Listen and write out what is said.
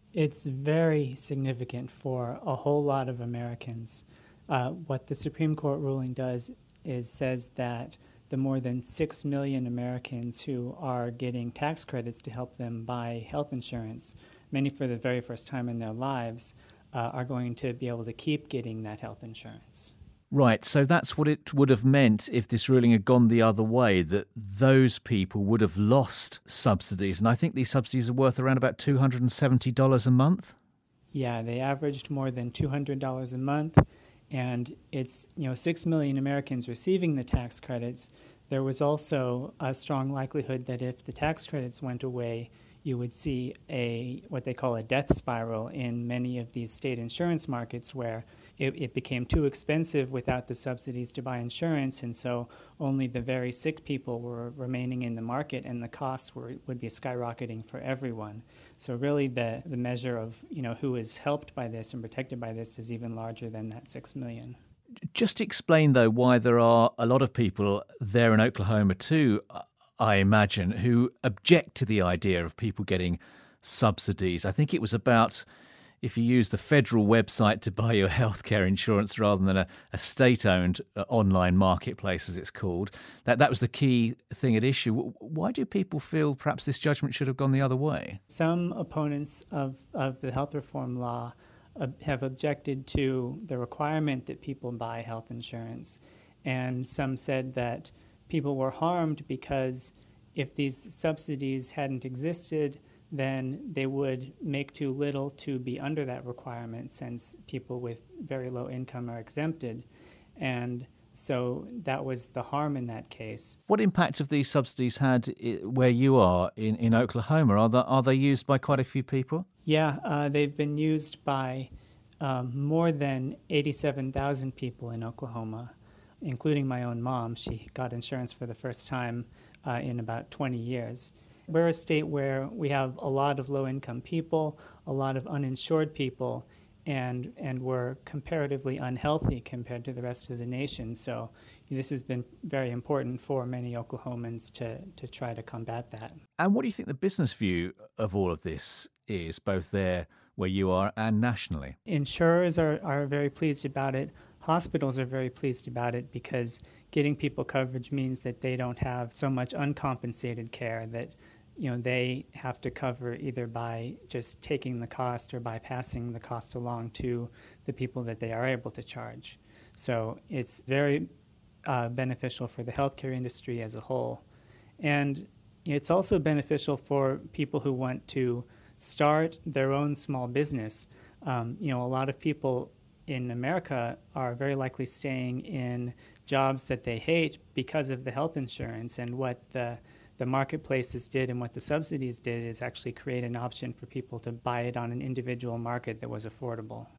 It's very significant for a whole lot of Americans. What the Supreme Court ruling does is says that the more than 6 million Americans who are getting tax credits to help them buy health insurance, many for the very first time in their lives, are going to be able to keep getting that health insurance. Right, so that's what it would have meant if this ruling had gone the other way, that those people would have lost subsidies. And I think these subsidies are worth around about $270 a month. Yeah, they averaged more than $200 a month, and it's 6 million Americans receiving the tax credits. There was also a strong likelihood that if the tax credits went away, you would see what they call a death spiral in many of these state insurance markets where it became too expensive without the subsidies to buy insurance, and so only the very sick people were remaining in the market, and the costs would be skyrocketing for everyone. So really the measure of who is helped by this and protected by this is even larger than that 6 million. Just explain, though, why there are a lot of people there in Oklahoma too, I imagine, who object to the idea of people getting subsidies. I think it was about if you use the federal website to buy your healthcare insurance rather than a state-owned online marketplace, as it's called, that was the key thing at issue. Why do people feel perhaps this judgment should have gone the other way? Some opponents of the health reform law have objected to the requirement that people buy health insurance, and some said that people were harmed because if these subsidies hadn't existed, then they would make too little to be under that requirement, since people with very low income are exempted. And so that was the harm in that case. What impact have these subsidies had where you are in Oklahoma? Are they used by quite a few people? Yeah, they've been used by more than 87,000 people in Oklahoma, including my own mom. She got insurance for the first time in about 20 years. We're a state where we have a lot of low-income people, a lot of uninsured people, and we're comparatively unhealthy compared to the rest of the nation. So this has been very important for many Oklahomans to try to combat that. And what do you think the business view of all of this is, both there where you are and nationally? Insurers are very pleased about it. Hospitals are very pleased about it because getting people coverage means that they don't have so much uncompensated care that they have to cover either by just taking the cost or by passing the cost along to the people that they are able to charge. So it's very beneficial for the healthcare industry as a whole. And it's also beneficial for people who want to start their own small business. A lot of people in America are very likely staying in jobs that they hate because of the health insurance, and what the marketplaces did and what the subsidies did is actually create an option for people to buy it on an individual market that was affordable.